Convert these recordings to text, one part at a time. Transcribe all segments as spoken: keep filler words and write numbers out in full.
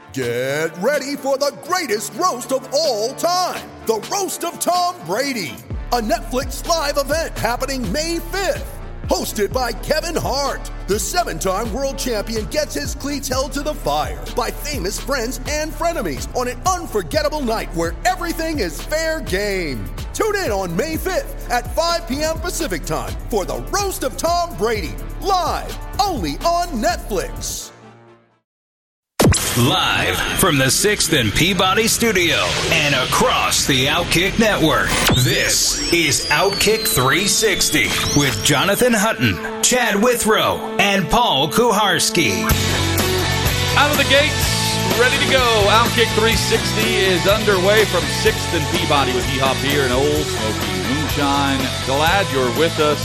Get ready for the greatest roast of all time, the Roast of Tom Brady, a Netflix live event happening May fifth. Hosted by Kevin Hart, the seven-time world champion gets his cleats held to the fire by famous friends and frenemies on an unforgettable night where everything is fair game. Tune in on May fifth at five p.m. Pacific time for the Roast of Tom Brady, live only on Netflix. Live from the sixth and Peabody Studio and across the Outkick Network, this is Outkick three sixty with Jonathan Hutton, Chad Withrow, and Paul Kuharsky. Out of the gates, ready to go. Outkick three sixty is underway from sixth and Peabody with E-Hop here in Old Smoky Moonshine. Glad you're with us.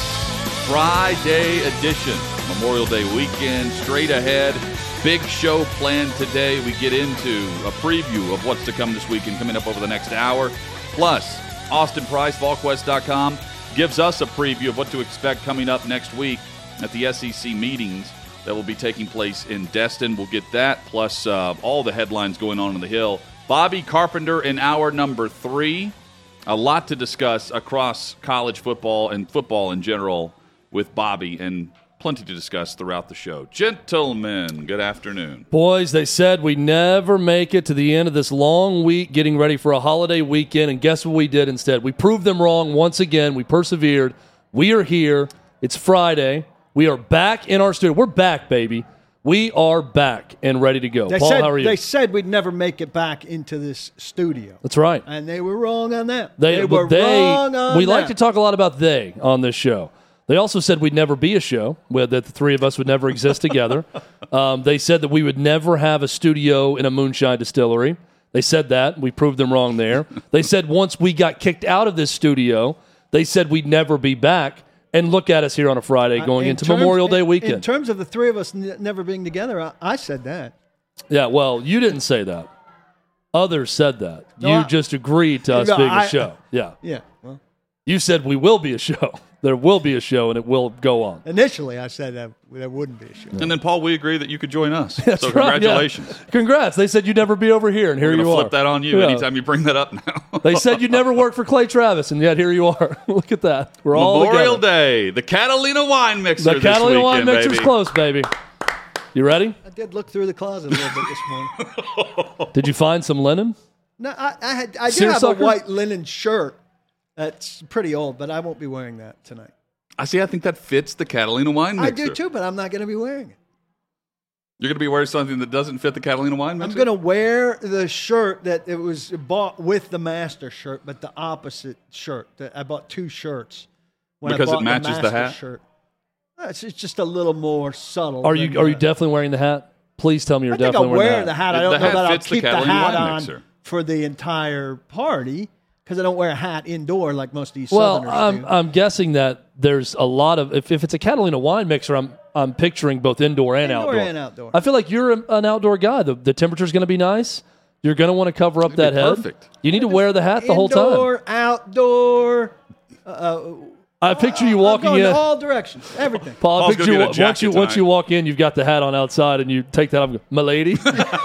Friday edition, Memorial Day weekend, straight ahead. Big show planned today. We get into a preview of what's to come this weekend coming up over the next hour. Plus, Austin Price, Vol Quest dot com, gives us a preview of what to expect coming up next week at the S E C meetings that will be taking place in Destin. We'll get that, plus uh, all the headlines going on in the Hill. Bobby Carpenter in hour number three. A lot to discuss across college football and football in general with Bobby, and plenty to discuss throughout the show. Gentlemen, good afternoon. Boys, they said we never make it to the end of this long week getting ready for a holiday weekend, and guess what we did instead? We proved them wrong once again. We persevered. We are here. It's Friday. We are back in our studio. We're back, baby. We are back and ready to go. They Paul, said, how are you? They said we'd never make it back into this studio. That's right. And they were wrong on that. They, they were they, wrong on we that. We like to talk a lot about they on this show. They also said we'd never be a show, that the three of us would never exist together. Um, they said that we would never have a studio in a moonshine distillery. They said that. We proved them wrong there. They said once we got kicked out of this studio, they said we'd never be back. And look at us here on a Friday going uh, in into terms, Memorial Day in, weekend. In terms of the three of us n- never being together, I, I said that. Yeah, well, you didn't say that. Others said that. No, you I, just agreed to us no, being I, a show. Yeah. Yeah. Well, you said we will be a show. There will be a show, and it will go on. Initially, I said that there wouldn't be a show. And then, Paul, we agree that you could join us. That's so right, congratulations. Yeah. Congrats. They said you'd never be over here, and here We're you gonna are. flip that on you Yeah. anytime you bring that up now. They said you'd never work for Clay Travis, and yet here you are. Look at that. We're all Memorial together. Day, the Catalina Wine Mixer The Catalina this Wine weekend, Mixer's baby. close, baby. You ready? I did look through the closet a little bit this morning. Did you find some linen? No, I, I had. I do Seersucker? have a white linen shirt that's pretty old, but I won't be wearing that tonight. I see. I think that fits the Catalina Wine Mixer. I do too, but I'm not going to be wearing it. You're going to be wearing something that doesn't fit the Catalina Wine Mixer? I'm going to wear the shirt that it was bought with the Master shirt, but the opposite shirt. That I bought two shirts when Because I it bought matches the, the Master hat? shirt. Uh, It's, it's just a little more subtle. Are you than are you the- definitely wearing the hat? Please tell me you're I think definitely I'll wearing wear the hat. I The don't know hat that I'll fits the keep the Catalina hat Wine on Mixer. for the entire party because I don't wear a hat indoor like most of these Well, Southerners I'm do. I'm guessing that there's a lot of if, if it's a Catalina Wine Mixer, I'm I'm picturing both indoor and Indoor outdoor. and outdoor. I feel like you're a, an outdoor guy. The the temperature's going to be nice. You're going to want to cover up It'd that be head. perfect. You need to wear the hat the whole time. Indoor, outdoor. Uh, I picture you I'm walking going in. in all directions. Everything. Paul, I Paul's picture gonna you get a once you jacket once you tonight. walk in, you've got the hat on outside, and you take that off. And go, my lady.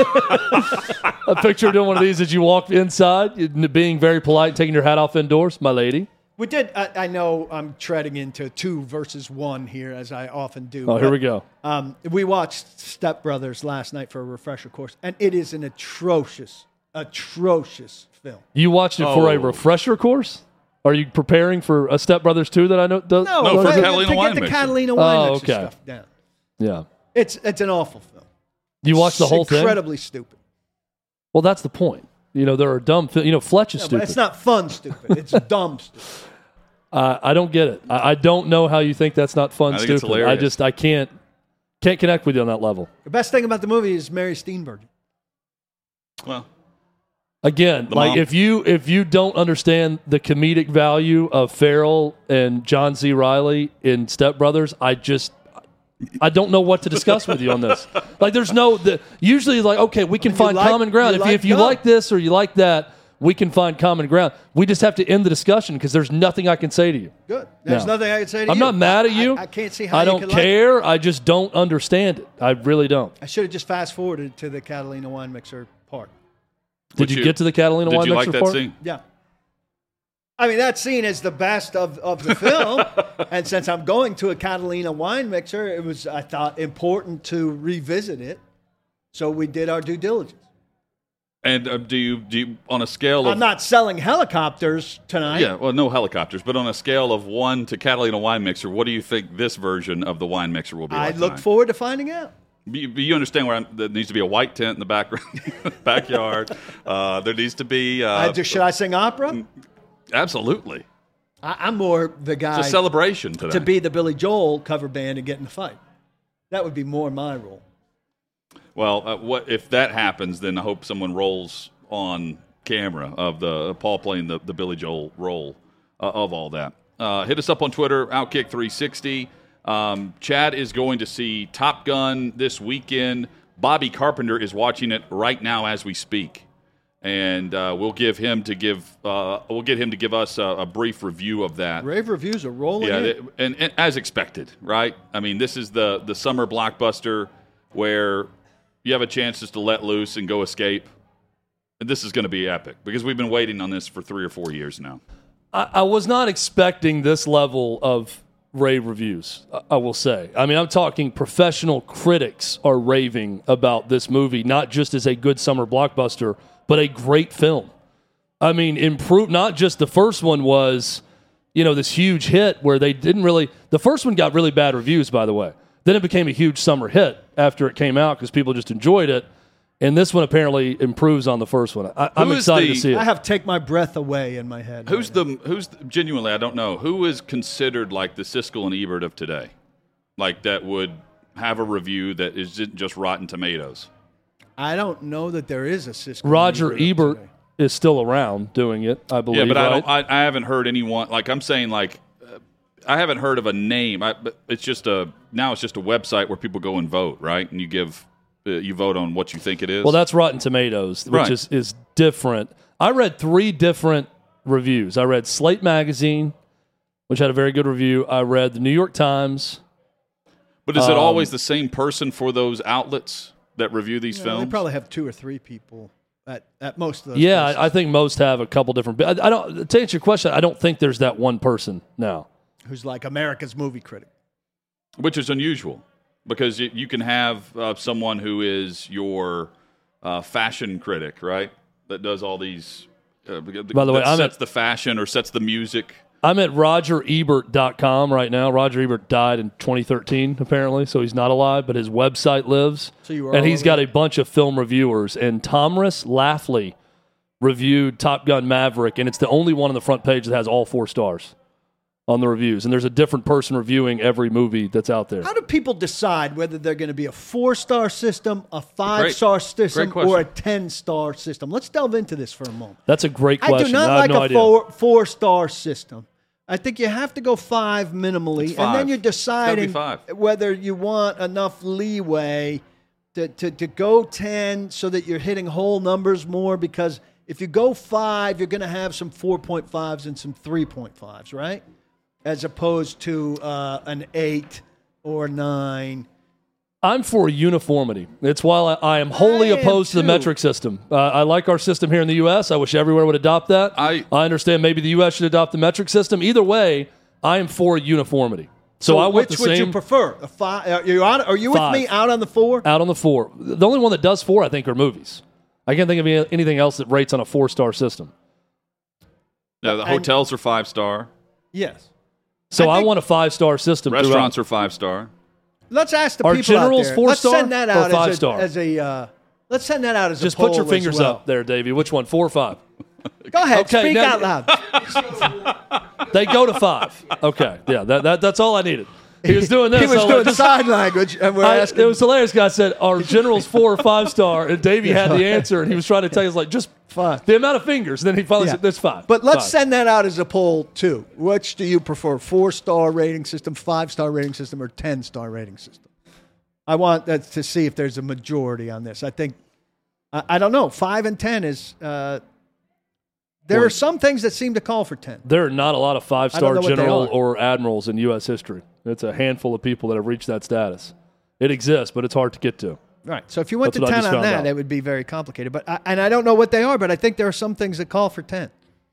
I picture doing one of these as you walk inside, you- being very polite, taking your hat off indoors. My lady. We did. I, I know I'm treading into two versus one here, as I often do. Oh, here but, we go. Um, we watched Step Brothers last night for a refresher course, and it is an atrocious, atrocious film. You watched it for a Oh. refresher course? Are you preparing for a Step Brothers two that I know does? No, No, for but to Catalina get Wine the Mixer. Catalina Wine Oh, Mixer okay. stuff down. Yeah. It's it's an awful film. You watched the It's whole thing? Incredibly stupid. Well, that's the point. You know, there are dumb fi- You know, Fletch is No, stupid. but it's not fun stupid. It's dumb stupid. Uh, I don't get it. I, I don't know how you think that's not fun I think it's stupid. I hilarious. just, I can't, can't connect with you on that level. The best thing about the movie is Mary Steenburgen. Well, Again, The like mom. if you if you don't understand the comedic value of Farrell and John C. Reilly in Step Brothers, I just I don't know what to discuss with you on this. Like, there's no the, usually like okay, we can You find like- common ground. you If you, like if you Doug. like this or you like that, we can find common ground. We just have to end the discussion because there's nothing I can say to you. Good. There's No. nothing I can say to I'm you. not mad at you. I, I can't see how I you don't could like it. care. I just don't understand it. I really don't. I should have just fast forwarded to the Catalina wine mixer part. Did Would you, you- get to the Catalina Did wine you mixer like that part? scene? Yeah. I mean, that scene is the best of, of the film. And since I'm going to a Catalina wine mixer, it was, I thought, important to revisit it. So we did our due diligence. And uh, do you do you, on a scale of I'm not selling helicopters tonight. yeah, well, no helicopters, but on a scale of one to Catalina wine mixer, what do you think this version of the wine mixer will be I like? look tonight? forward to finding out. You, you understand where I'm, there needs to be a white tent in the background, backyard. Uh, there needs to be uh, I just, should I sing opera? absolutely. I, I'm more the guy It's a celebration today. to be the Billy Joel cover band and get in the fight. That would be more my role. Well, uh, what if that happens? Then I hope someone rolls on camera of the Paul playing the, the Billy Joel role uh, of all that. Uh, hit us up on Twitter, Outkick three sixty. Um, Chad is going to see Top Gun this weekend. Bobby Carpenter is watching it right now as we speak, and uh, we'll give him to give uh, we'll get him to give us a, a brief review of that. Rave reviews are rolling Yeah, in. th- and, and as expected, right? I mean, this is the the summer blockbuster where you have a chance just to let loose and go escape. And this is going to be epic because we've been waiting on this for three or four years now. I, I was not expecting this level of rave reviews, I, I will say. I mean, I'm talking professional critics are raving about this movie, not just as a good summer blockbuster, but a great film. I mean, improve. Not just the first one was, you know, this huge hit where they didn't really. The first one got really bad reviews, by the way. Then it became a huge summer hit after it came out because people just enjoyed it. And this one apparently improves on the first one. I, I'm Who is excited the- to see it. I have Take My Breath Away in my head. Who's right now. the who's the, genuinely? I don't know who is considered like the Siskel and Ebert of today, like that would have a review that isn't just Rotten Tomatoes. I don't know that there is a Siskel. and Roger Ebert Ebert today. is still around doing it, I believe. Yeah, but I right? don't. I, I haven't heard anyone like I'm saying like uh, I haven't heard of a name. I, but it's just a now it's just a website where people go and vote, right? And you give uh, you vote on what you think it is. Well, that's Rotten Tomatoes, which Right. is, is different. I read three different reviews. I read Slate Magazine, which had a very good review. I read the New York Times. but is it um, always the same person for those outlets that review these Yeah, films? they probably have two or three people at, at most of those. Yeah, places. I, I think most have a couple different. I, I don't. To answer your question, I don't think there's that one person now. who's like America's movie critic. Which is unusual because you, you can have uh, someone who is your uh, fashion critic, right? That does all these. Uh, By the way, that I'm sets at- the fashion or sets the music. I'm at roger ebert dot com right now. Roger Ebert died in twenty thirteen, apparently, so he's not alive, but his website lives. So you were and all he's over got it? a bunch of film reviewers. And Tomris Lafley reviewed Top Gun Maverick, and it's the only one on the front page that has all four stars on the reviews. And there's a different person reviewing every movie that's out there. How do people decide whether they're going to be a four-star system, a five-star system, great or a question. ten-star system? Let's delve into this for a moment. That's a great I question. do not have like no a idea. four, four-star system. I think you have to go five minimally, It's and five. then you're It's gotta be deciding five. whether you want enough leeway to, to, to go ten so that you're hitting whole numbers more, because if you go five, you're going to have some four point fives and some three point fives, right? As opposed to uh, an eight or nine. I'm for uniformity. It's why I, I am wholly I am opposed to the too. metric system. Uh, I like our system here in the U S. I wish everywhere would adopt that. I- I understand maybe the U S should adopt the metric system. Either way, I am for uniformity. So, I want which the would same you prefer? A five? Are you, on, are you with Five. me out on the four? out on the four. The only one that does four, I think, are movies. I can't think of any- anything else that rates on a four-star system. Yeah, the And- hotels are five star. Yes. So I I, think- want a five-star system. Restaurants throughout. are five star. Let's ask the Are people out generals there. four Let's star send that or out five as a, star? as a uh, let's send that out as Just a poll put your as fingers well. up there, Davey. Which one, four or five? Go ahead, Okay, speak now- out loud. They go to five. Okay, yeah, that, that that's all I needed. He was doing this. He was so I doing just- sign language, and we're I, asking. it was hilarious. Guy said, "Are generals four or five star?" And Davey had the answer, and he was trying to tell us like just Five. the amount of fingers. And then he finally Yeah. said, "There's five." But let's Five. send that out as a poll too. Which do you prefer, four-star rating system, five-star rating system, or ten-star rating system? I want that to see if there's a majority on this. I think, I, I don't know, five and ten is uh, There Well, are some things that seem to call for ten. There are not a lot of I five-star don't know what they general are. or admirals in U S history. It's a handful of people that have reached that status. It exists, but it's hard to get to. Right. So if you went That's what to I ten just on found that, out. it would be very complicated. But I, and I don't know what they are, but I think there are some things that call for ten.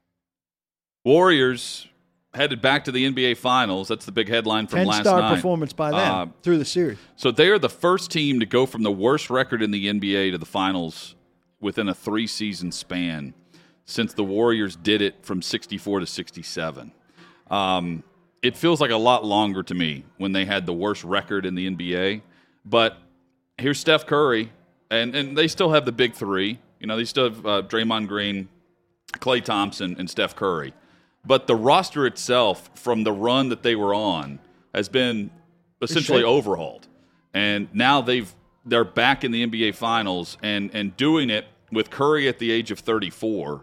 Warriors headed back to the N B A Finals. That's the big headline from last ten-star night. performance by them Uh, through the series. So they are the first team to go from the worst record in the N B A to the finals within a three-season span since the Warriors did it from sixty-four to sixty-seven. Um, it feels like a lot longer to me when they had the worst record in the N B A. But here's Steph Curry, and, and they still have the big three. You know, they still have uh, Draymond Green, Klay Thompson, and Steph Curry. But the roster itself, from the run that they were on, has been essentially shape. overhauled. And now they've they're back in the N B A Finals and and doing it with Curry at the age of thirty-four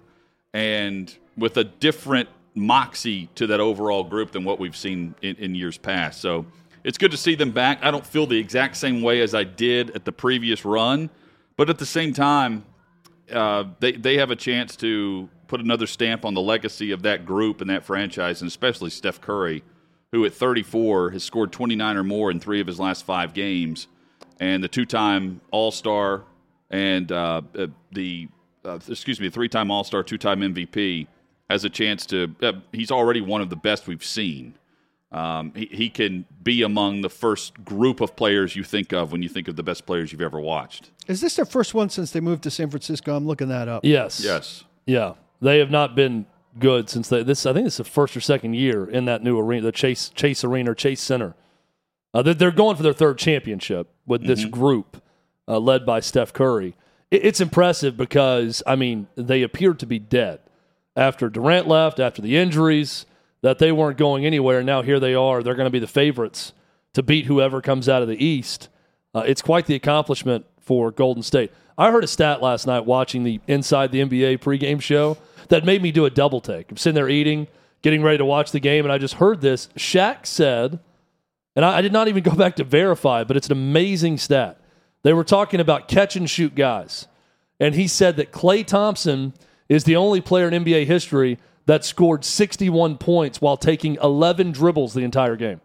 and with a different moxie to that overall group than what we've seen in, in years past. So it's good to see them back. I don't feel the exact same way as I did at the previous run, but at the same time, uh, they they have a chance to put another stamp on the legacy of that group and that franchise, and especially Steph Curry, who at thirty-four has scored twenty-nine or more in three of his last five games, and the two-time All-Star and uh, uh, the uh, excuse me, three-time All-Star, two-time M V P, has a chance to. Uh, he's already one of the best we've seen. Um, he, he can be among the first group of players you think of when you think of the best players you've ever watched. Is this their first one since they moved to San Francisco? I'm looking that up. Yes. Yes. Yeah. They have not been good since they, this. I think it's the first or second year in that new arena, the Chase Chase Arena or Chase Center. Uh, they're, they're going for their third championship with this Mm-hmm. group uh, led by Steph Curry. It, it's impressive because, I mean, they appeared to be dead after Durant left, after the injuries, that they weren't going anywhere. Now here they are. They're going to be the favorites to beat whoever comes out of the East. Uh, it's quite the accomplishment for Golden State. I heard a stat last night watching the Inside the N B A pregame show that made me do a double take. I'm sitting there eating, getting ready to watch the game, and I just heard this. Shaq said, and I, I did not even go back to verify, but it's an amazing stat. They were talking about catch-and-shoot guys, and he said that Klay Thompson is the only player in N B A history that scored sixty-one points while taking eleven dribbles the entire game.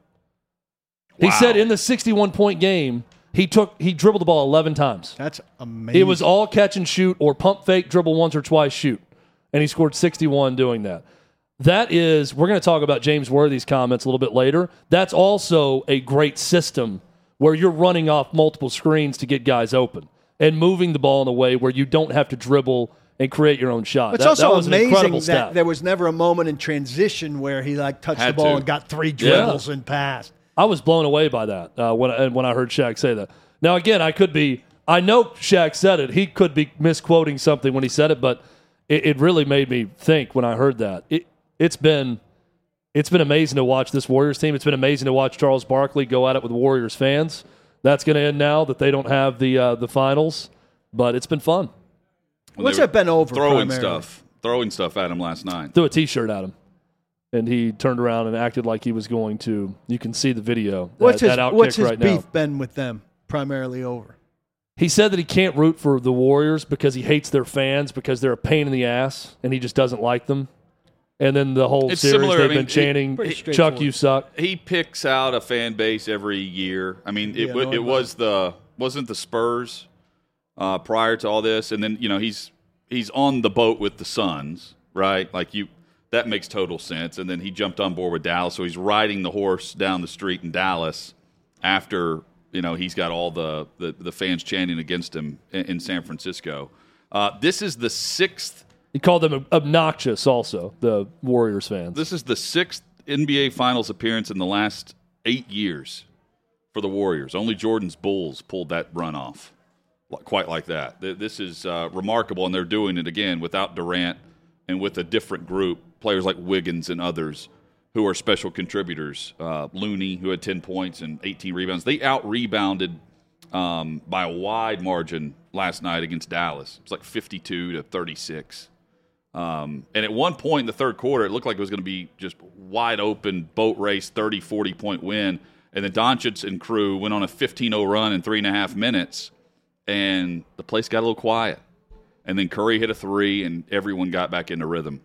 He Wow. said in the sixty-one point game, he took he dribbled the ball eleven times. That's amazing. It was all catch and shoot or pump fake, dribble once or twice, shoot. And he scored sixty-one doing that. That is, we're going to talk about James Worthy's comments a little bit later. That's also a great system where you're running off multiple screens to get guys open and moving the ball in a way where you don't have to dribble and create your own shot. It's that, also that was an incredible amazing stat. that there was never a moment in transition where he like touched Had the ball to. and got three dribbles and passed. I was blown away by that uh, when I, when I heard Shaq say that. Now, again, I could be – I know Shaq said it. He could be misquoting something when he said it, but it, it really made me think when I heard that. It, it's been it's been amazing to watch this Warriors team. It's been amazing to watch Charles Barkley go at it with Warriors fans. That's going to end now that they don't have the uh, the finals, but it's been fun. When What's they were that been over Throwing primarily? stuff. Throwing stuff at him last night. Threw a T-shirt at him, and he turned around and acted like he was going to – you can see the video. What's that, his, that what's outkick his right beef now. been with them primarily over? He said that he can't root for the Warriors because he hates their fans because they're a pain in the ass and he just doesn't like them. And then the whole It's series similar, they've I mean, been chanting, pretty "Chuck, straightforward. you suck." He picks out a fan base every year. I mean, it Yeah, w- no, it I'm was the wasn't the Spurs uh, prior to all this, and then you know he's he's on the boat with the Suns, right? Like you, that makes total sense. And then he jumped on board with Dallas, so he's riding the horse down the street in Dallas after you know he's got all the the, the fans chanting against him in, in San Francisco. Uh, this is the sixth. He called them obnoxious also, the Warriors fans. This is the sixth N B A Finals appearance in the last eight years for the Warriors. Only Jordan's Bulls pulled that run off li- quite like that. Th- This is uh, remarkable, and they're doing it again without Durant and with a different group, players like Wiggins and others who are special contributors. Uh, Looney, who had ten points and eighteen rebounds. They out-rebounded um, by a wide margin last night against Dallas. It was like fifty-two to thirty-six. Um, and at one point in the third quarter, it looked like it was going to be just wide open boat race, thirty, forty point win. And then Doncic and crew went on a fifteen oh run in three and a half minutes, and the place got a little quiet. And then Curry hit a three, and everyone got back into rhythm.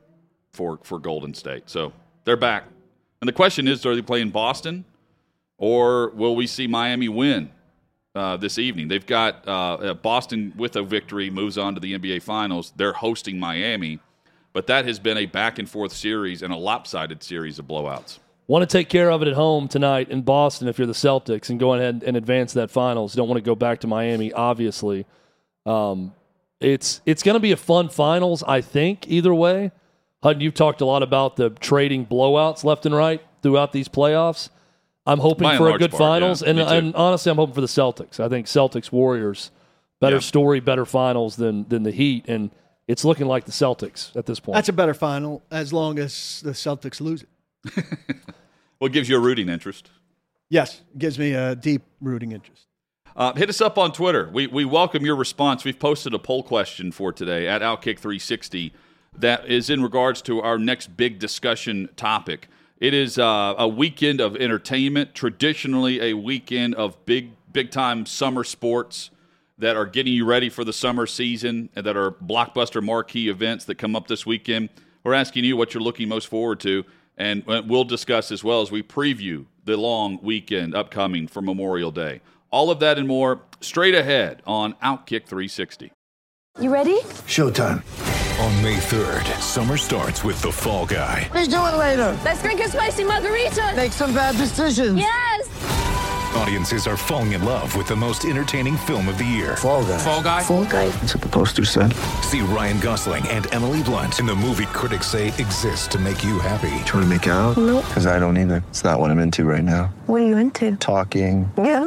for, for Golden State. So they're back. And the question is, are they playing Boston, or will we see Miami win uh, this evening? They've got uh, Boston with a victory, moves on to the N B A Finals. They're hosting Miami, but that has been a back-and-forth series and a lopsided series of blowouts. Want to take care of it at home tonight in Boston if you're the Celtics and go ahead and advance that finals. Don't want to go back to Miami, obviously. Um, it's it's going to be a fun finals, I think, either way. Hutton, you've talked a lot about the trading blowouts left and right throughout these playoffs. I'm hoping By and for a large good part, finals, yeah, and, me too. and honestly, I'm hoping for the Celtics. I think Celtics-Warriors, better Yeah. story, better finals than than the Heat, and it's looking like the Celtics at this point. That's a better final as long as the Celtics lose it. What gives you a rooting interest? Yes, it gives me a deep rooting interest. Uh, hit us up on Twitter. We we welcome your response. We've posted a poll question for today at Outkick three sixty that is in regards to our next big discussion topic. It is uh, a weekend of entertainment, traditionally a weekend of big big time summer sports that are getting you ready for the summer season and that are blockbuster marquee events that come up this weekend. We're asking you what you're looking most forward to, and we'll discuss as well as we preview the long weekend upcoming for Memorial Day. All of that and more straight ahead on Outkick three sixty. You ready? Showtime. On May third, summer starts with The Fall Guy. Let's do it later. Let's drink a spicy margarita. Make some bad decisions. Yes. Audiences are falling in love with the most entertaining film of the year. Fall Guy. Fall Guy? Fall guy. That's what the poster said. See Ryan Gosling and Emily Blunt in the movie critics say exists to make you happy. Trying to make it out? Nope. Because I don't either. It's not what I'm into right now. What are you into? Talking. Yeah.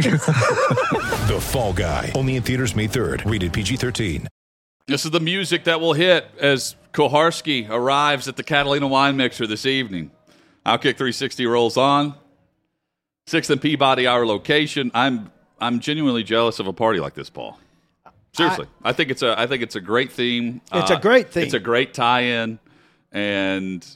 The Fall Guy. Only in theaters May third. Rated P G thirteen. This is the music that will hit as Koharski arrives at the Catalina Wine Mixer this evening. Outkick three sixty rolls on. Sixth and Peabody, our location. I'm I'm genuinely jealous of a party like this, Paul. Seriously, I, I think it's a I think it's a great theme. It's a great theme. It's a great tie-in, and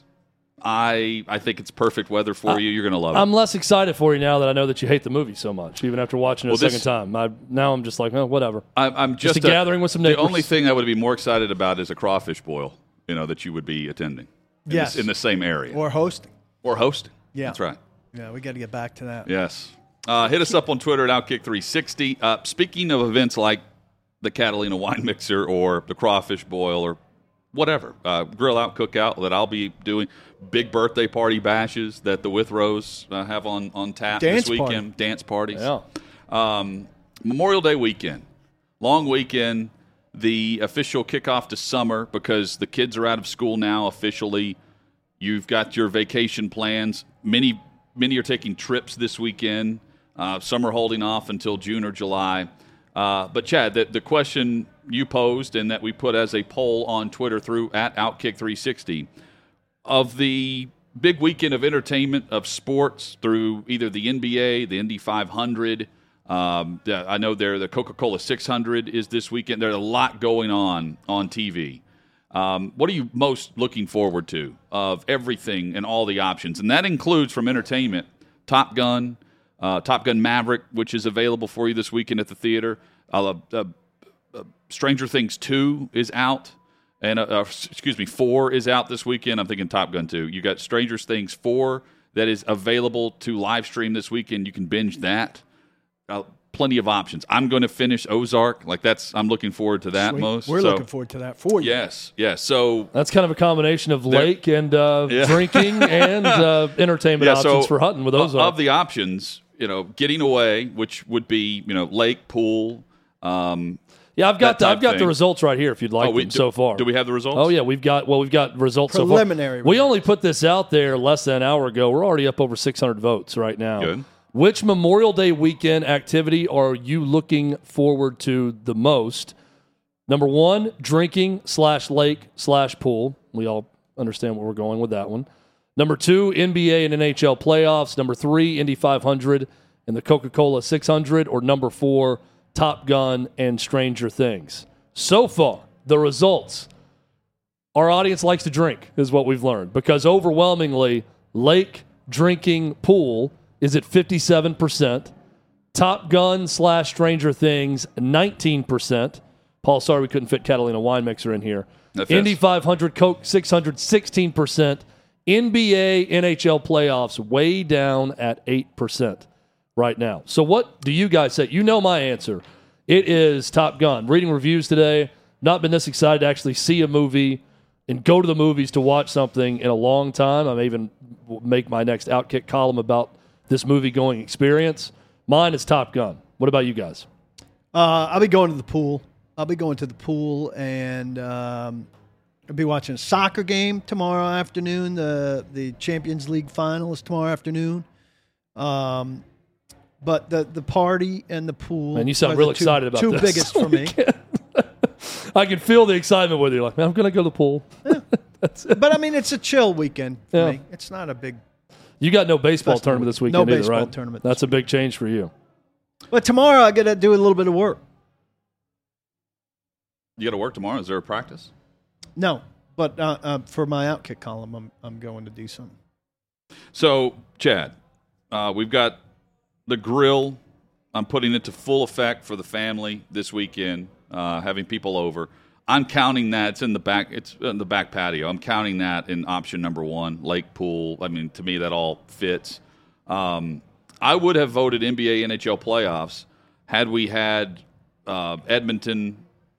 I I think it's perfect weather for I, you. You're going to love I'm it. less excited for you now that I know that you hate the movie so much, even after watching it Well, a second this- time. I, now I'm just like, oh, whatever. I, I'm just, Just a gathering with some The neighbors. only thing I would be more excited about is a crawfish boil. You know that you would be attending. In Yes. this- in the same area Or hosting. or hosting. Yeah. That's right. Yeah, we got to get back to that. Yes. Uh, hit us up on Twitter at Outkick three sixty. Uh, speaking of events like the Catalina Wine Mixer or the Crawfish Boil or whatever, uh, grill out, cookout that I'll be doing, big birthday party bashes that the Withrows uh, have on, on tap Dance this weekend, party. dance parties. Yeah. Um, Memorial Day weekend, long weekend, the official kickoff to summer because the kids are out of school now officially. You've got your vacation plans. Many many are taking trips this weekend. Uh, some are holding off until June or July. Uh, but, Chad, the, the question you posed and that we put as a poll on Twitter through at Outkick three sixty, of the big weekend of entertainment, of sports through either the N B A, the Indy five hundred, um, the, I know there the Coca-Cola six hundred is this weekend. There's a lot going on on T V. Um, what are you most looking forward to of everything and all the options? And that includes from entertainment, Top Gun, uh, Top Gun Maverick, which is available for you this weekend at the theater. Uh, uh, uh, Stranger Things two is out. And, uh, uh, excuse me, four is out this weekend. I'm thinking Top Gun two. You got Stranger Things four that is available to live stream this weekend. You can binge that. Uh, plenty of options. I'm going to finish Ozark. Like that's, I'm looking forward to that Sweet. most. We're So, looking forward to that for you. Yes, yes. So That's kind of a combination of There- lake and uh, Yeah. drinking and uh, entertainment yeah, options so for Hutton with of- those. of the options, you know, getting away, which would be you know lake, pool. Um, yeah, I've got that the, I've type got the thing. results right here if you'd like oh, we, them do, so far. Do we have the results? Oh yeah, we've got well, we've got results Preliminary so far. We results. only put this out there less than an hour ago. We're already up over six hundred votes right now. Good. Which Memorial Day weekend activity are you looking forward to the most? Number one, drinking slash lake slash pool. We all understand where we're going with that one. Number two, N B A and N H L playoffs. Number three, Indy five hundred and the Coca-Cola six hundred. Or number four, Top Gun and Stranger Things. So far, the results. Our audience likes to drink, is what we've learned, because overwhelmingly, lake, drinking, pool is at fifty-seven percent. Top Gun slash Stranger Things, nineteen percent. Paul, sorry we couldn't fit Catalina Wine Mixer in here. That fits. Indy five hundred, Coke six hundred, sixteen percent. N B A, N H L playoffs way down at eight percent right now. So what do you guys say? You know my answer. It is Top Gun. Reading reviews today. Not been this excited to actually see a movie and go to the movies to watch something in a long time. I may even make my next Outkick column about this movie-going experience. Mine is Top Gun. What about you guys? Uh, I'll be going to the pool. I'll be going to the pool, and um, I'll be watching a soccer game tomorrow afternoon. The the Champions League final is tomorrow afternoon. Um, but the the party and the pool. Man, you sound are real the two, excited about two this. biggest for me. I can feel the excitement with you. Like, man, I'm going to go to the pool. Yeah. But I mean, it's a chill weekend for Yeah. me. It's not a big. You got no baseball Festival. tournament this No weekend either, baseball right? tournament That's this a big change for you. But tomorrow I got to do a little bit of work. You got to work tomorrow? Is there a practice? No, but uh, uh, for my Outkick column, I'm I'm going to do something. So, Chad, uh, we've got the grill. I'm putting it to full effect for the family this weekend, uh, having people over. I'm counting that. It's in the back. It's in the back patio. I'm counting that in option number one, lake pool. I mean, to me, that all fits. Um, I would have voted N B A, N H L playoffs had we had uh, Edmonton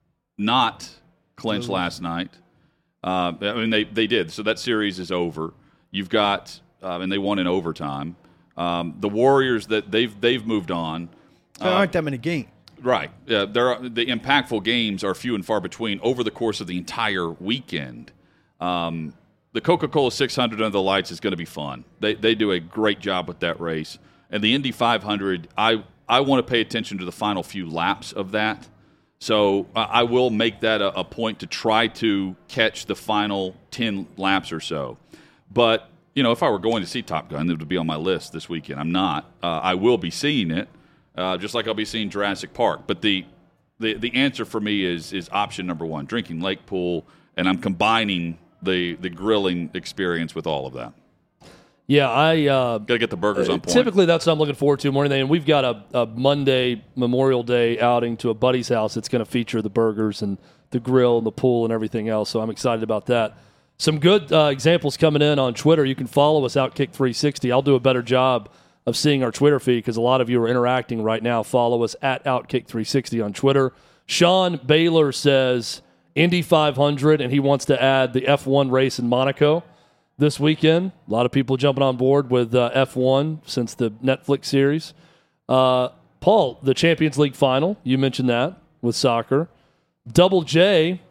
not clinch last night. Uh, I mean, they, they did. So that series is over. You've got, uh, and they won in overtime. Um, the Warriors, that they've they've moved on. There aren't that many games. Right. Yeah, there are, the impactful games are few and far between over the course of the entire weekend. Um, the Coca-Cola six hundred under the lights is going to be fun. They they do a great job with that race. And the Indy five hundred, I, I want to pay attention to the final few laps of that. So uh, I will make that a, a point to try to catch the final ten laps or so. But, you know, if I were going to see Top Gun, it would be on my list this weekend. I'm not. Uh, I will be seeing it. Uh, just like I'll be seeing Jurassic Park. But the, the the answer for me is is option number one, drinking lake pool, and I'm combining the the grilling experience with all of that. Yeah, I uh, got to get the burgers on point. Typically, that's what I'm looking forward to more than anything. And we've got a, a Monday Memorial Day outing to a buddy's house that's going to feature the burgers and the grill and the pool and everything else. So I'm excited about that. Some good uh, examples coming in on Twitter. You can follow us, Outkick three sixty. I'll do a better job of seeing our Twitter feed because a lot of you are interacting right now. Follow us at Outkick three sixty on Twitter. Sean Baylor says Indy five hundred, and he wants to add the F one race in Monaco this weekend. A lot of people jumping on board with uh, F one since the Netflix series. Uh, Paul, the Champions League final, you mentioned that with soccer. Double J,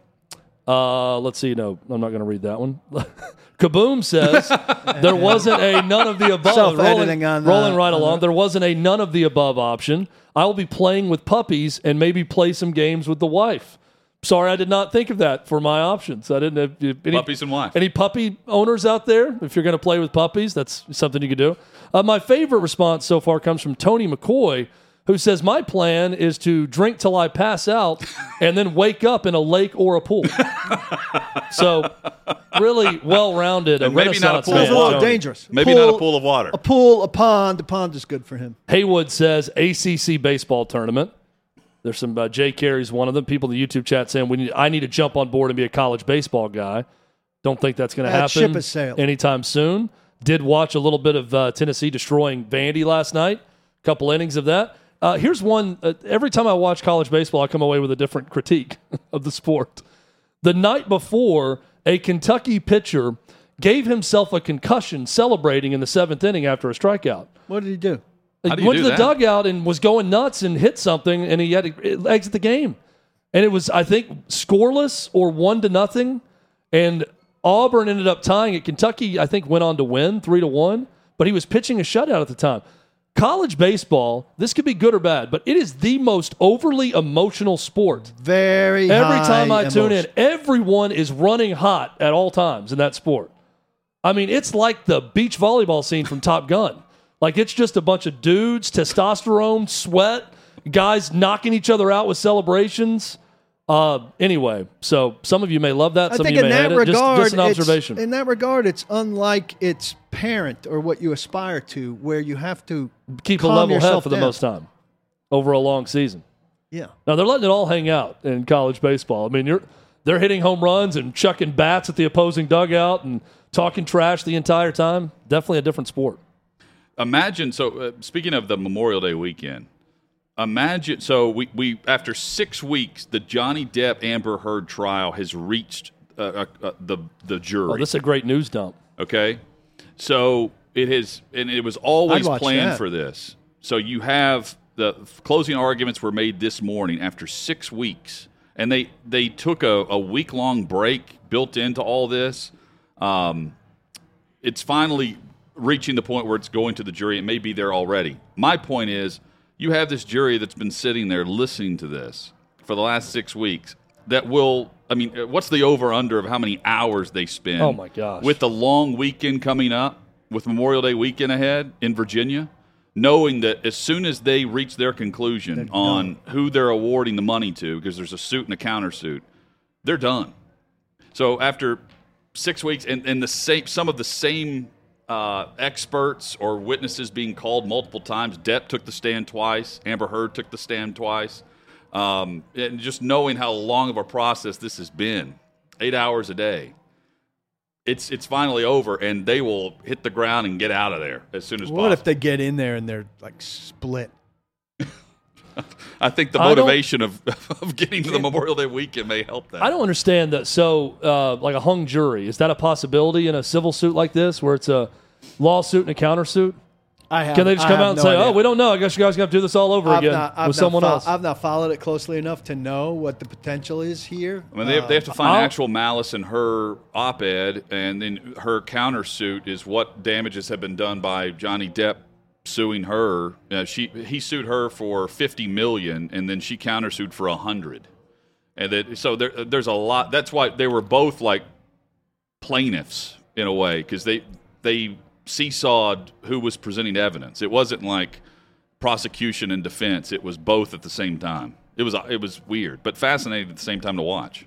uh, let's see, no, I'm not going to read that one. Kaboom says there wasn't a none of the above. Self-editing rolling, on, rolling uh, right on along. the- There wasn't a none of the above option. I will be playing with puppies and maybe play some games with the wife. Sorry, I did not think of that for my options. I didn't have any, Puppies and wife. Any puppy owners out there? If you're going to play with puppies, that's something you could do. Uh, my favorite response so far comes from Tony McCoy, who says, my plan is to drink till I pass out and then wake up in a lake or a pool. So, really well-rounded. And a maybe not a Renaissance pool man, of It's a little water. Tony. dangerous. Maybe not a pool of water. A pool, a pond. A pond is good for him. Haywood says A C C baseball tournament. There's some uh, Jay Carey's one of them. People in the YouTube chat saying we need, I need to jump on board and be a college baseball guy. Don't think that's going to That happen ship has sailed. anytime soon. Did watch a little bit of uh, Tennessee destroying Vandy last night. Couple innings of that. Uh, here's one. Uh, every time I watch college baseball, I come away with a different critique of the sport. The night before, a Kentucky pitcher gave himself a concussion celebrating in the seventh inning after a strikeout. What did he do? How do you went do to the that? dugout and was going nuts and hit something, and he had to exit the game. And it was, I think, scoreless or one to nothing. And Auburn ended up tying it. Kentucky, I think, went on to win three to one, but he was pitching a shutout at the time. College baseball, this could be good or bad, but it is the most overly emotional sport. Very Every high time I tune in, emotion. everyone is running hot at all times in that sport. I mean, it's like the beach volleyball scene from Top Gun. Like, it's just a bunch of dudes, testosterone, sweat, guys knocking each other out with celebrations. Uh, anyway, so some of you may love that. I Some think of you in may hate that it. Just, regard, just an it's- observation. in that regard, it's unlike its parent or what you aspire to, where you have to Keep a calm level head yourself for the down. most time over a long season. Yeah. Now they're letting it all hang out in college baseball. I mean, you're they're hitting home runs and chucking bats at the opposing dugout and talking trash the entire time. Definitely a different sport. Imagine, so uh, speaking of the Memorial Day weekend, imagine, so we, we after six weeks, the Johnny Depp Amber Heard trial has reached uh, uh, uh, the the jury. Oh, this is a great news dump. Okay, so it has, and it was always I'd watch planned that. for this. So you have the closing arguments were made this morning after six weeks, and they they took a, a week long break built into all this. Um, it's finally reaching the point where it's going to the jury. It may be there already. My point is, you have this jury that's been sitting there listening to this for the last six weeks that will, I mean, what's the over-under of how many hours they spend? Oh, my gosh. With the long weekend coming up, with Memorial Day weekend ahead in Virginia, knowing that as soon as they reach their conclusion They're on done. who they're awarding the money to, because there's a suit and a countersuit, they're done. So after six weeks, and, and the same, some of the same uh, experts or witnesses being called multiple times. Depp took the stand twice. Amber Heard took the stand twice. Um, and just knowing how long of a process this has been, eight hours a day, it's it's finally over, and they will hit the ground and get out of there as soon as What possible. if they get in there and they're like split? I think the I don't- motivation of, of getting to the Memorial Day weekend may help that. I don't understand that. So, uh, like a hung jury, is that a possibility in a civil suit like this, where it's a lawsuit and a countersuit? I have, Can they just I come have out and no say, idea. "Oh, we don't know. I guess you guys got to do this all over I've again not, I've with not someone fo- else"? I've not followed it closely enough to know what the potential is here. I mean, they, they have to find I'll- actual malice in her op-ed, and then her countersuit is what damages have been done by Johnny Depp suing her. Uh, she he sued her for fifty million dollars, and then she countersued for a hundred. And that so there, there's a lot. That's why they were both like plaintiffs in a way, because they they seesawed who was presenting evidence. It wasn't like prosecution and defense. It was both at the same time. It was it was weird, but fascinating at the same time to watch.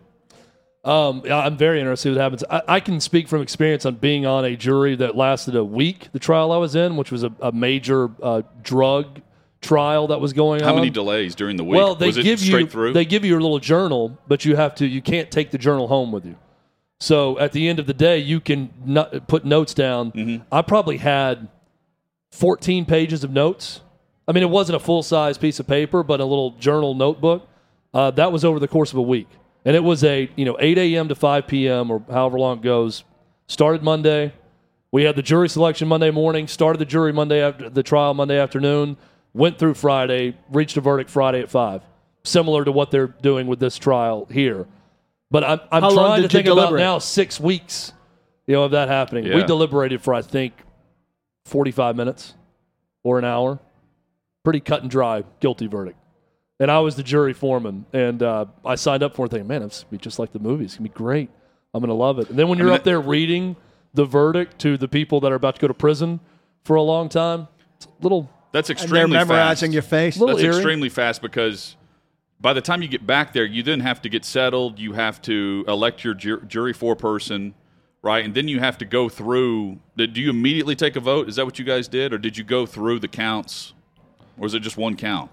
Um, yeah, I'm very interested in what happens. I, I can speak from experience on being on a jury that lasted a week, the trial I was in, which was a, a major uh, drug trial that was going How on. many delays during the week? Well, they was it give straight you through? they give you your little journal, but you have to you can't take the journal home with you. So at the end of the day, you can not put notes down. Mm-hmm. I probably had fourteen pages of notes. I mean, it wasn't a full size piece of paper, but a little journal notebook. Uh, that was over the course of a week. And it was a, you know, eight a.m. to five p.m. or however long it goes. Started Monday. We had the jury selection Monday morning. Started the jury Monday after the trial Monday afternoon. Went through Friday. Reached a verdict Friday at five. Similar to what they're doing with this trial here. But I'm, I'm How long trying to did you think about deliberate? now six weeks, you know, of that happening. Yeah. We deliberated for, I think, forty-five minutes or an hour. Pretty cut and dry, guilty verdict. And I was the jury foreman, and uh, I signed up for it thinking, man, it's going to be just like the movie. It's going to be great. I'm going to love it. And then when you're mean, up there reading the verdict to the people that are about to go to prison for a long time, it's a little, That's And they're extremely memorizing fast. your face. little That's eerie. extremely fast, because by the time you get back there, you then have to get settled. You have to elect your ju- jury foreperson, right? And then you have to go through. Do you immediately take a vote? Is that what you guys did? Or did you go through the counts? Or is it just one count?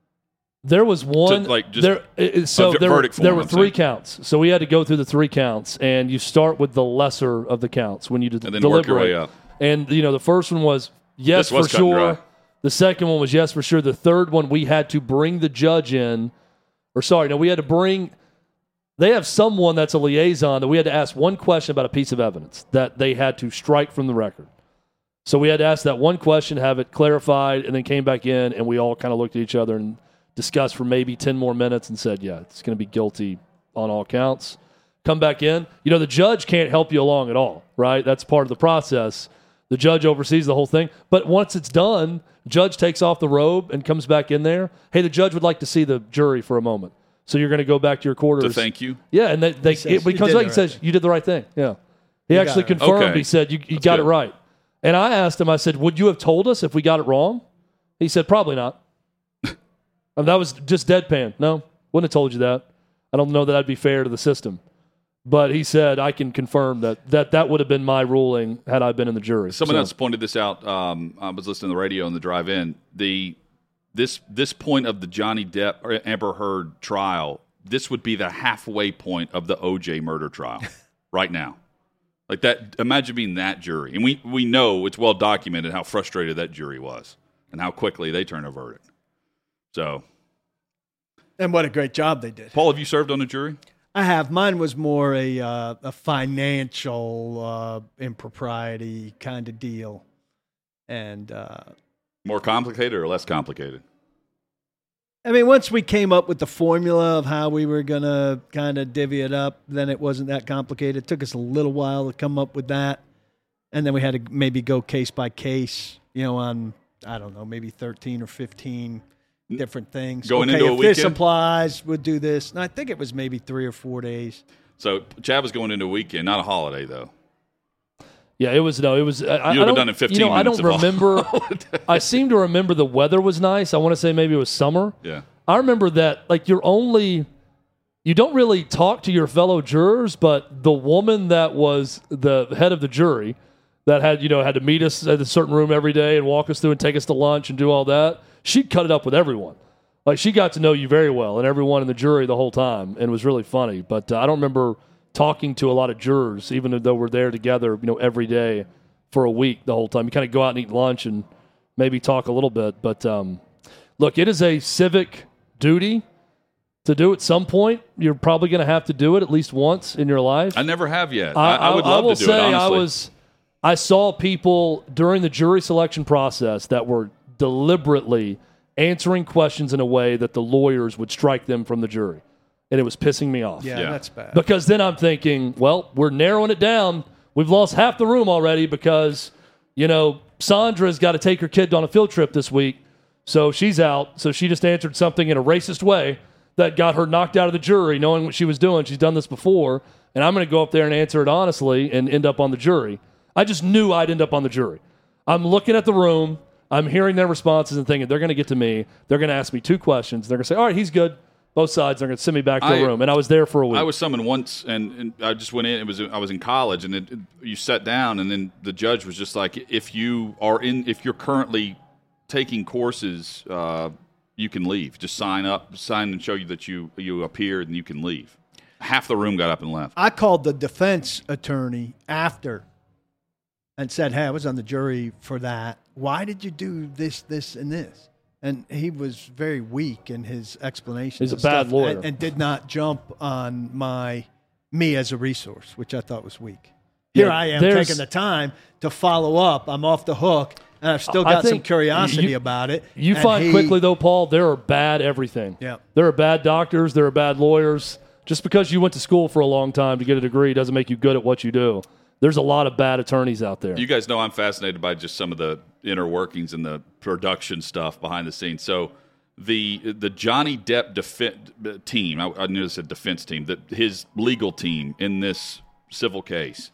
There was one. like, just there, it- it- so a there, were, verdict form, there were I'm three saying. counts. So we had to go through the three counts, and you start with the lesser of the counts when you d- And then deliberate. work your way up. And you know, the first one was yes This was for cut and sure. dry. The second one was yes for sure. The third one we had to bring the judge in, or sorry, no, we had to bring. They have someone that's a liaison that we had to ask one question about a piece of evidence that they had to strike from the record. So we had to ask that one question, have it clarified, and then came back in, and we all kind of looked at each other and discussed for maybe ten more minutes and said, yeah, it's going to be guilty on all counts. Come back in. You know, the judge can't help you along at all, right? That's part of the process. The judge oversees the whole thing. But once it's done, judge takes off the robe and comes back in there. Hey, the judge would like to see the jury for a moment. So you're going to go back to your quarters. To thank you? Yeah, and they, they, says, it, he "You comes did back the and says, right you did the right thing. Yeah. He You actually got it right. confirmed. Okay. He said, you, you That's got good. it right. And I asked him, I said, would you have told us if we got it wrong? He said, probably not. And that was just deadpan. No, wouldn't have told you that. I don't know that I'd be fair to the system. But he said, I can confirm that that, that would have been my ruling had I been in the jury. Someone So- else pointed this out. Um, I was listening to the radio on the drive-in. The this this point of the Johnny Depp or Amber Heard trial, this would be the halfway point of the O J murder trial right now. Like that, imagine being that jury. And we, we know it's well documented how frustrated that jury was and how quickly they turned a verdict. So. And what a great job they did. Paul, have you served on a jury? I have. Mine was more a uh, a financial uh, impropriety kind of deal. And uh, more complicated or less complicated? I mean, once we came up with the formula of how we were going to kind of divvy it up, then it wasn't that complicated. It took us a little while to come up with that. And then we had to maybe go case by case, you know, on, I don't know, maybe thirteen or fifteen different things. Going okay, into a if weekend? this applies, we'll do this. And I think it was maybe three or four days. So Chad was going into a weekend, not a holiday, though. Yeah, it was no, it was. I, you I would have don't- done it in fifteen You know, I minutes. don't of remember. holiday. I seem to remember the weather was nice. I want to say maybe it was summer. Yeah. I remember that. Like you're only, you don't really talk to your fellow jurors, but the woman that was the head of the jury, that had you know had to meet us at a certain room every day and walk us through and take us to lunch and do all that. She'd cut it up with everyone. Like she got to know you very well and everyone in the jury the whole time, and it was really funny. But uh, I don't remember talking to a lot of jurors, even though we're there together, you know, every day for a week the whole time. You kind of go out and eat lunch and maybe talk a little bit. But um, look, it is a civic duty to do at some point. You're probably going to have to do it at least once in your life. I never have yet. I, I, I would love will to do say it, honestly. I was, I saw people during the jury selection process that were deliberately answering questions in a way that the lawyers would strike them from the jury. And it was pissing me off. Yeah, Yeah. that's bad. Because then I'm thinking, well, we're narrowing it down. We've lost half the room already because, you know, Sandra's got to take her kid on a field trip this week. So she's out. So she just answered something in a racist way that got her knocked out of the jury, knowing what she was doing. She's done this before. And I'm going to go up there and answer it honestly and end up on the jury. I just knew I'd end up on the jury. I'm looking at the room. I'm hearing their responses and thinking they're going to get to me. They're going to ask me two questions. They're going to say, all right, he's good. Both sides. They're going to send me back to I- the room. And I was there for a week. I was summoned once, and, and I just went in. It was I was in college, and it, it- you sat down, and then the judge was just like, "If you are in, if you're currently taking courses, uh, you can leave. Just sign up, sign and show you that you you appeared, and you can leave." Half the room got up and left. I called the defense attorney after and said, hey, I was on the jury for that. Why did you do this, this, and this? And he was very weak in his explanation. He's a and bad stuff, lawyer. And, and did not jump on my me as a resource, which I thought was weak. Here Yeah, I am there's- taking the time to follow up. I'm off the hook, and I've still I got some think curiosity you- about it. You And find he- quickly, though, Paul, there are bad everything. Yeah. There are bad doctors. There are bad lawyers. Just because you went to school for a long time to get a degree doesn't make you good at what you do. There's a lot of bad attorneys out there. You guys know I'm fascinated by just some of the inner workings and the production stuff behind the scenes. So the the Johnny Depp defen- team, I, I knew this said defense team, that his legal team in this civil case,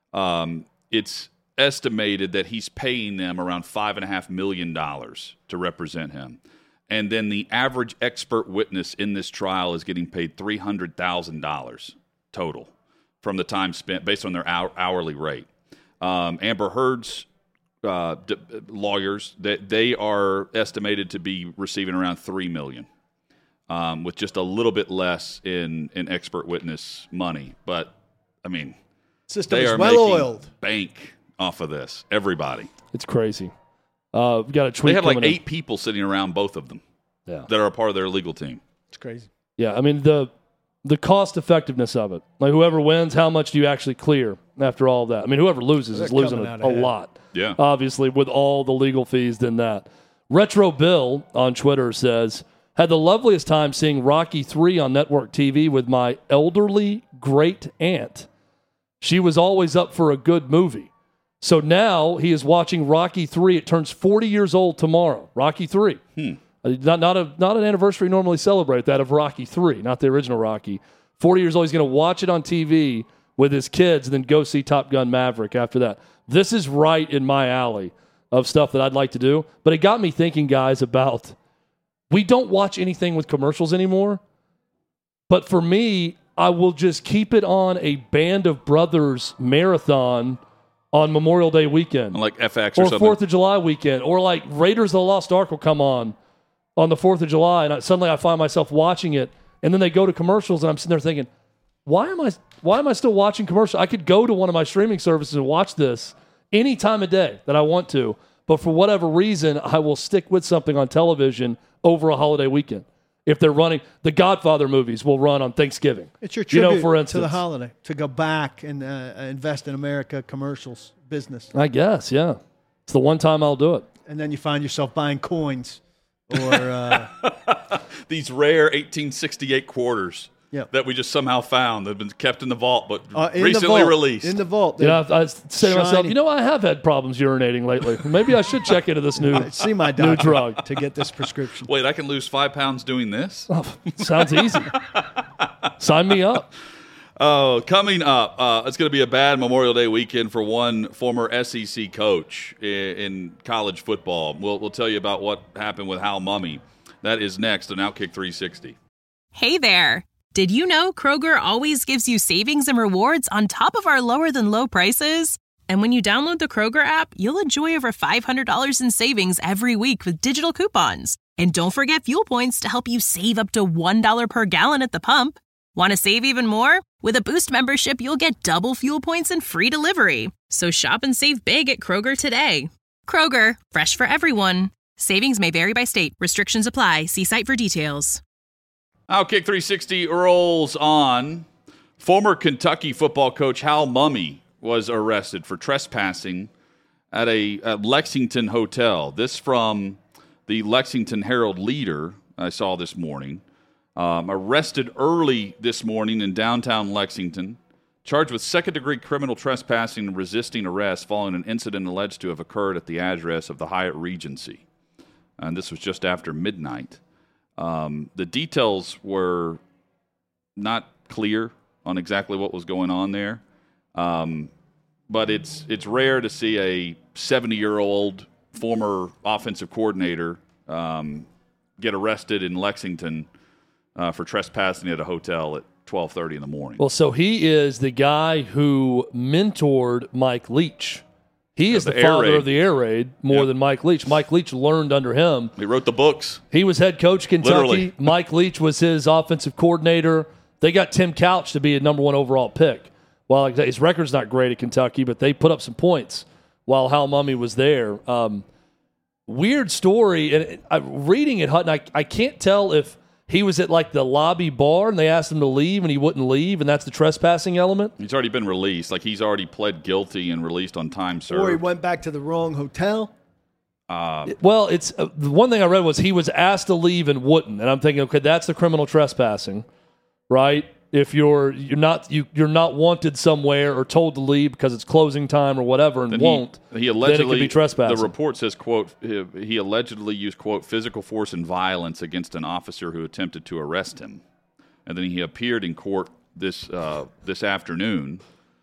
um, it's estimated that he's paying them around five and a half million dollars to represent him. And then the average expert witness in this trial is getting paid three hundred thousand dollars total from the time spent based on their hour, hourly rate. Um, Amber Heard's uh, d- lawyers, they, they are estimated to be receiving around three million dollars, um, with just a little bit less in, in expert witness money. But, I mean, System they is are well making oiled. bank off of this, everybody. It's crazy. Uh, we got a tweet. They have like coming in. eight people sitting around both of them Yeah. that are a part of their legal team. It's crazy. Yeah, I mean, the the cost effectiveness of it. Like, whoever wins, how much do you actually clear after all of that? I mean, whoever loses They're is losing coming a, out a ahead. lot. Yeah. Obviously, with all the legal fees than that. Retro Bill on Twitter says, had the loveliest time seeing Rocky three on network T V with my elderly great aunt. She was always up for a good movie. So now he is watching Rocky three. It turns forty years old tomorrow. Rocky three. Hmm. Uh, Not, not, a, not an anniversary normally celebrate, that of Rocky three, not the original Rocky. forty years old, he's going to watch it on T V with his kids and then go see Top Gun Maverick after that. This is right in my alley of stuff that I'd like to do. But it got me thinking, guys, about we don't watch anything with commercials anymore. But for me, I will just keep it on a Band of Brothers marathon on Memorial Day weekend. Like F X or, Or something. Fourth of July weekend. Or like Raiders of the Lost Ark will come on on the fourth of July, and I, suddenly I find myself watching it, and then they go to commercials, and I'm sitting there thinking, why am I why am I still watching commercials? I could go to one of my streaming services and watch this any time of day that I want to, but for whatever reason, I will stick with something on television over a holiday weekend. If they're running, the Godfather movies will run on Thanksgiving. It's your tribute you know, for instance, to the holiday, to go back and uh, invest in America commercials business. I guess, yeah. It's the one time I'll do it. And then you find yourself buying coins or uh, these rare eighteen sixty-eight quarters Yep. that we just somehow found that have been kept in the vault, but uh, in recently the vault, released. In the vault. You know, I, I say to myself, shiny. you know, I have had problems urinating lately. Maybe I should check into this new, See my new doctor drug. to get this prescription. Wait, I can lose five pounds doing this? Oh, sounds easy. Sign me up. Oh, coming up, uh, it's going to be a bad Memorial Day weekend for one former S E C coach in, in college football. We'll, we'll tell you about what happened with Hal Mumme. That is next on Outkick three sixty. Hey there. Did you know Kroger always gives you savings and rewards on top of our lower than low prices? And when you download the Kroger app, you'll enjoy over five hundred dollars in savings every week with digital coupons. And don't forget fuel points to help you save up to one dollar per gallon at the pump. Want to save even more? With a Boost membership, you'll get double fuel points and free delivery. So shop and save big at Kroger today. Kroger, fresh for everyone. Savings may vary by state. Restrictions apply. See site for details. Outkick three sixty rolls on. Former Kentucky football coach Hal Mumme was arrested for trespassing at a at Lexington hotel. This from the Lexington Herald Leader I saw this morning. Um, arrested early this morning in downtown Lexington, charged with second-degree criminal trespassing and resisting arrest following an incident alleged to have occurred at the address of the Hyatt Regency. And this was just after midnight. Um, the details were not clear on exactly what was going on there, um, but it's it's rare to see a seventy-year-old former offensive coordinator um, get arrested in Lexington uh, for trespassing at a hotel at twelve thirty in the morning. Well, so he is the guy who mentored Mike Leach. He is the the, Air father Raid. of the Air Raid more Yep. than Mike Leach. Mike Leach learned under him. He wrote the books. He was head coach Kentucky. Literally. Mike Leach was his offensive coordinator. They got Tim Couch to be a number one overall pick. Well, his record's not great at Kentucky, but they put up some points while Hal Mumme was there. Um, weird story. And I, reading it, Hutton, I, I can't tell if he was at like the lobby bar and they asked him to leave and he wouldn't leave, and that's the trespassing element. He's already been released. Like, he's already pled guilty and released on time served. Or he went back to the wrong hotel. Uh, Well, it's uh, the one thing I read was he was asked to leave and wouldn't, and I'm thinking, okay, that's the criminal trespassing, right? If you're you're not you you're not wanted somewhere or told to leave because it's closing time or whatever, and Then won't, he, he allegedly, then it could be trespassing. The report says, quote, he, he allegedly used, quote, physical force and violence against an officer who attempted to arrest him. And then he appeared in court this uh, this afternoon,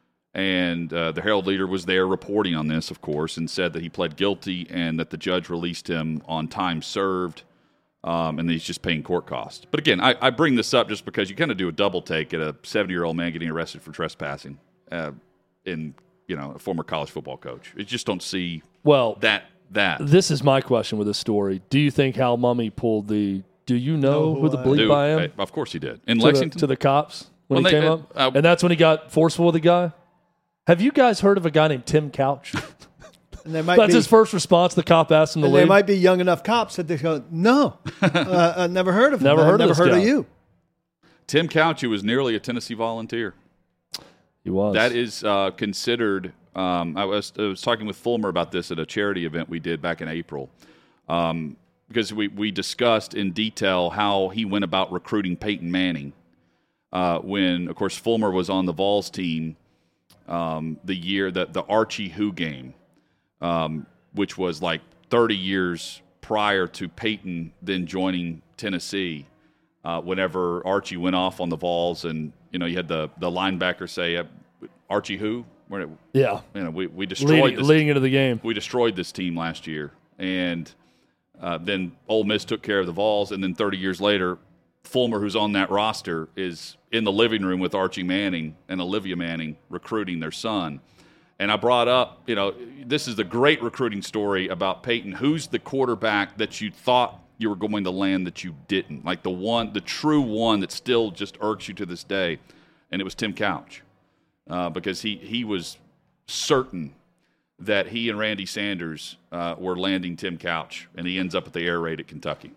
and uh, the Herald Leader was there reporting on this, of course, and said that he pled guilty and that the judge released him on time served, um, and he's just paying court costs. But again, I, I bring this up just because you kind of do a double take at a seventy-year-old man getting arrested for trespassing uh, in, you know, a former college football coach. You just don't see well, that that. this is my question with this story. Do you think Hal Mumme pulled the? Do you know No, who the uh, bleep Dude, I am? hey, of course he did. In to Lexington? the, to the cops when Well, he they- came uh, up, uh, and that's when he got forceful with the guy. Have you guys heard of a guy named Tim Couch? And there might That's be, his first response. The cop asked him to and leave. there might be young enough cops that they go, no, uh, I never heard of him. Never I've heard of never this heard guy. of you. Tim Couch, who was nearly a Tennessee Volunteer. He was. That is uh, considered. Um, I was I was talking with Fulmer about this at a charity event we did back in April, um, because we we discussed in detail how he went about recruiting Peyton Manning. Uh, when, of course, Fulmer was on the Vols team um, the year that the Archie Who game, um, which was like thirty years prior to Peyton then joining Tennessee. Uh, whenever Archie went off on the Vols, and you know, you had the the linebacker say, uh, "Archie who?" We're, yeah, you know, we we destroyed leading, this, leading into the game. we destroyed this team last year, and uh, then Ole Miss took care of the Vols, and then thirty years later, Fulmer, who's on that roster, is in the living room with Archie Manning and Olivia Manning recruiting their son. And I brought up, you know, this is the great recruiting story about Peyton. Who's the quarterback that you thought you were going to land that you didn't. Like the one, the true one that still just irks you to this day, and it was Tim Couch, uh, because he he was certain that he and Randy Sanders uh, were landing Tim Couch, and he ends up at the air raid at Kentucky.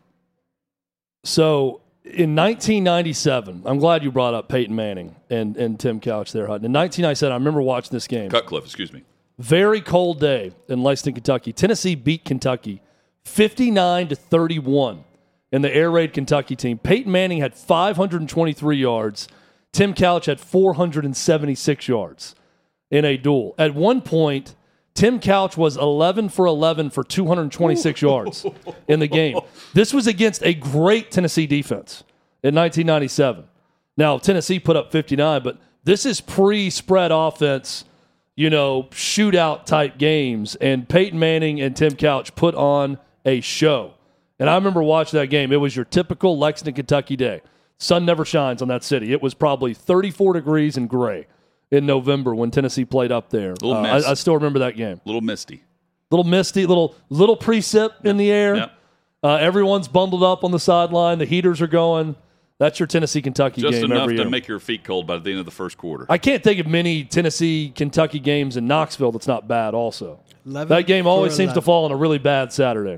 So in nineteen ninety-seven, I'm glad you brought up Peyton Manning and, and Tim Couch there, Hutton. In nineteen ninety-seven, I remember watching this game. Cutcliffe, excuse me. Very cold day in Lexington, Kentucky. Tennessee beat Kentucky fifty-nine to thirty-one in the air raid Kentucky team. Peyton Manning had five hundred twenty-three yards. Tim Couch had four hundred seventy-six yards in a duel. At one point, Tim Couch was eleven for eleven for two hundred twenty-six yards in the game. This was against a great Tennessee defense in nineteen ninety-seven. Now, Tennessee put up fifty-nine, but this is pre-spread offense, you know, shootout type games, and Peyton Manning and Tim Couch put on a show. And I remember watching that game. It was your typical Lexington, Kentucky day. Sun never shines on that city. It was probably thirty-four degrees and gray in November when Tennessee played up there. A little uh, mist. I, I still remember that game. A little misty. Little misty, little little precip Yep. in the air. Yep. Uh, everyone's bundled up on the sideline. The heaters are going. That's your Tennessee Kentucky Just game enough every to year. make your feet cold by the end of the first quarter. I can't think of many Tennessee Kentucky games in Knoxville that's not bad. Also, that game always seems to fall on a really bad Saturday.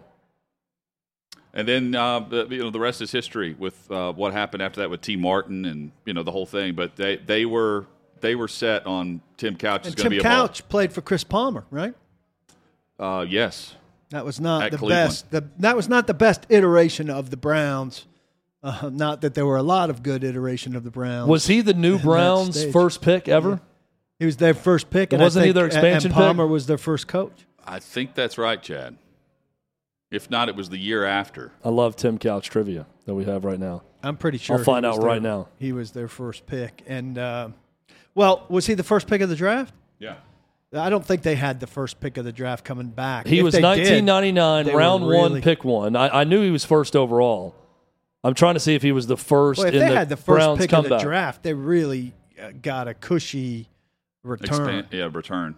And then uh, the, you know the rest is history with uh, what happened after that with T. Martin and you know the whole thing. But they, they were they were set on Tim Couch is And going to be Tim a ball. Couch played for Chris Palmer, right? Uh, yes. That was not At the Cleveland. best. The, that was not the best iteration of the Browns. Uh, not that there were a lot of good iteration of the Browns. Was he the new in that Browns' stage. first pick ever? Yeah. He was their first pick, and Wasn't I he think, their expansion and Palmer pick? was their first coach. I think that's right, Chad. If not, it was the year after. I love Tim Couch trivia that we have right now. I'm pretty sure. I'll find he was out their- right now. He was their first pick, and uh, well, was he the first pick of the draft? Yeah. I don't think they had the first pick of the draft coming back. He If was they did, nineteen ninety-nine, they were round one, really- pick one. I, I knew he was first overall. I'm trying to see if he was the first Well, if in they the, had the first Browns pick comeback. of the draft, they really uh, got a cushy return. Expand, yeah, return.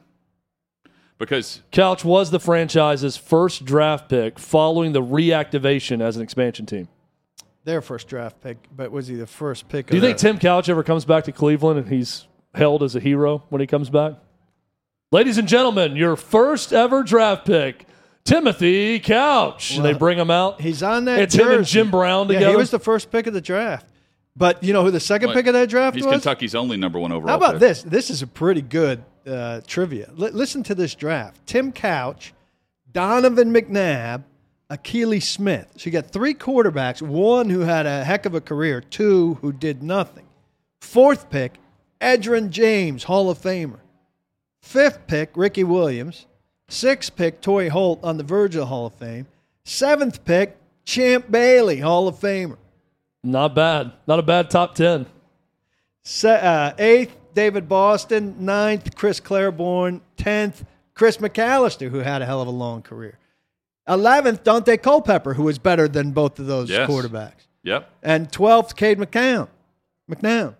Because Couch was the franchise's first draft pick following the reactivation as an expansion team. Their first draft pick, but was he the first pick? Do you of think the, Tim Couch ever comes back to Cleveland and he's held as a hero when he comes back? Ladies and gentlemen, your first ever draft pick, Timothy Couch. Well, they bring him out. He's on that. It's him and jersey. Jim Brown Yeah, together. he was the first pick of the draft. But you know who the second Wait, pick of that draft he's was? Kentucky's only number one overall How about pick. this? This is a pretty good uh, trivia. L- listen to this draft: Tim Couch, Donovan McNabb, Akili Smith. So you got three quarterbacks: one who had a heck of a career, two who did nothing. Fourth pick: Edgerrin James, Hall of Famer. Fifth pick: Ricky Williams. Sixth pick: Torrey Holt on the verge of the Hall of Fame. Seventh pick: Champ Bailey, Hall of Famer. Not bad. Not a bad top ten. Se- uh, eighth, David Boston. Ninth, Chris Claiborne. Tenth, Chris McAllister, who had a hell of a long career. Eleventh, Dante Culpepper, who was better than both of those Yes. quarterbacks. Yep. And twelfth, Cade McCown. McNown.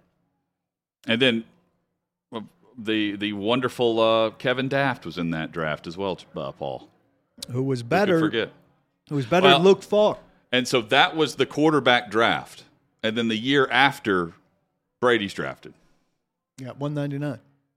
And then uh, the the wonderful uh, Kevin Daft was in that draft as well, uh, Paul. Who was Who could better? forget. Who was better Well- than Luke Falk. And so that was the quarterback draft. And then the year after, Brady's drafted. Yeah, one ninety-nine.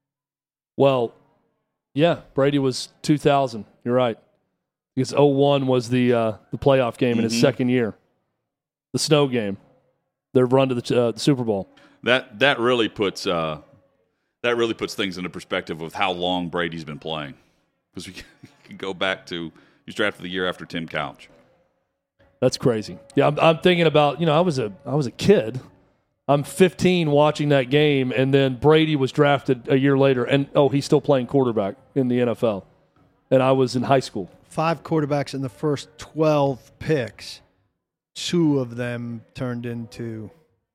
Well, yeah, Brady was two thousand. You're right. Because oh one was the uh, the playoff game in his Mhm. second year, the snow game, their run to the, uh, the Super Bowl. That that really puts uh, that really puts things into perspective with how long Brady's been playing. Because we can go back to he was drafted the year after Tim Couch. That's crazy. Yeah, I'm, I'm thinking about, you know, I was a I was a kid. I'm fifteen watching that game, and then Brady was drafted a year later, and oh, he's still playing quarterback in the N F L. And I was in high school. Five quarterbacks in the first twelve picks. Two of them turned into,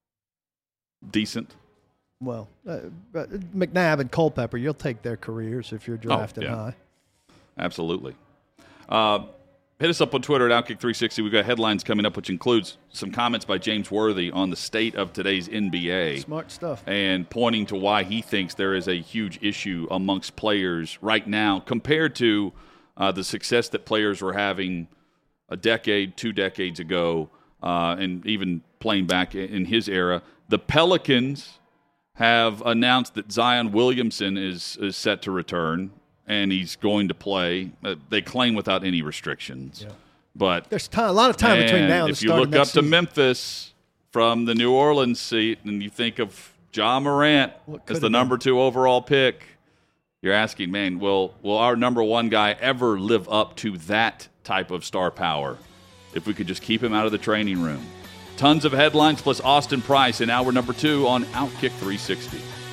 Decent. well, uh, uh, McNabb and Culpepper. You'll take their careers if you're drafted yeah. high. Absolutely. Uh, hit us up on Twitter at Outkick three sixty. We've got headlines coming up, which includes some comments by James Worthy on the state of today's N B A. Smart stuff. And pointing to why he thinks there is a huge issue amongst players right now compared to uh, the success that players were having a decade, two decades ago, uh, and even playing back in his era. The Pelicans have announced that Zion Williamson is, is set to return, and he's going to play. Uh, they claim without any restrictions. Yeah. But there's time, a lot of time between now and if you look up to Memphis from the New Orleans seat and you think of Ja Morant as the number two overall pick, you're asking, man, will will our number one guy ever live up to that type of star power if we could just keep him out of the training room? Tons of headlines plus Austin Price in hour number two on Outkick three sixty.